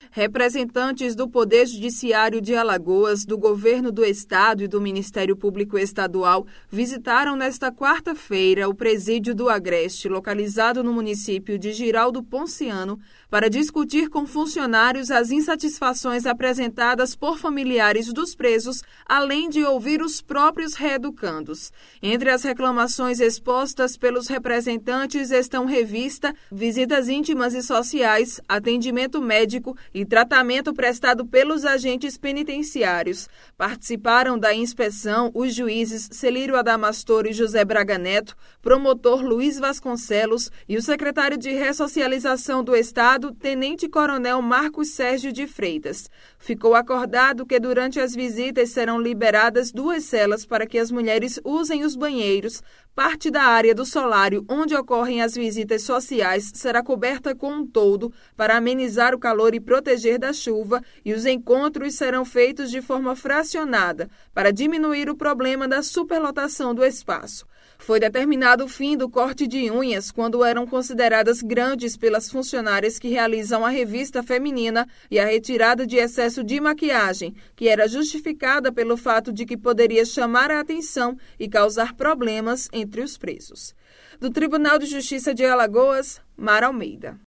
Representantes do Poder Judiciário de Alagoas, do Governo do Estado e do Ministério Público Estadual visitaram nesta quarta-feira o presídio do Agreste, localizado no município de Girau do Ponciano, para discutir com funcionários as insatisfações apresentadas por familiares dos presos, além de ouvir os próprios reeducandos. Entre as reclamações expostas pelos representantes estão revista, visitas íntimas e sociais, atendimento médico e tratamento prestado pelos agentes penitenciários. Participaram da inspeção os juízes Celírio Adamastor e José Braga Neto, promotor Luiz Vasconcelos e o secretário de Ressocialização do Estado, Tenente-Coronel Marcos Sérgio de Freitas. Ficou acordado que durante as visitas serão liberadas 2 celas para que as mulheres usem os banheiros. Parte da área do solário onde ocorrem as visitas sociais será coberta com um toldo para amenizar o calor e proteger da chuva, e os encontros serão feitos de forma fracionada para diminuir o problema da superlotação do espaço. Foi determinado o fim do corte de unhas quando eram consideradas grandes pelas funcionárias que realizam a revista feminina e a retirada de excesso de maquiagem, que era justificada pelo fato de que poderia chamar a atenção e causar problemas entre os presos. Do Tribunal de Justiça de Alagoas, Mara Almeida.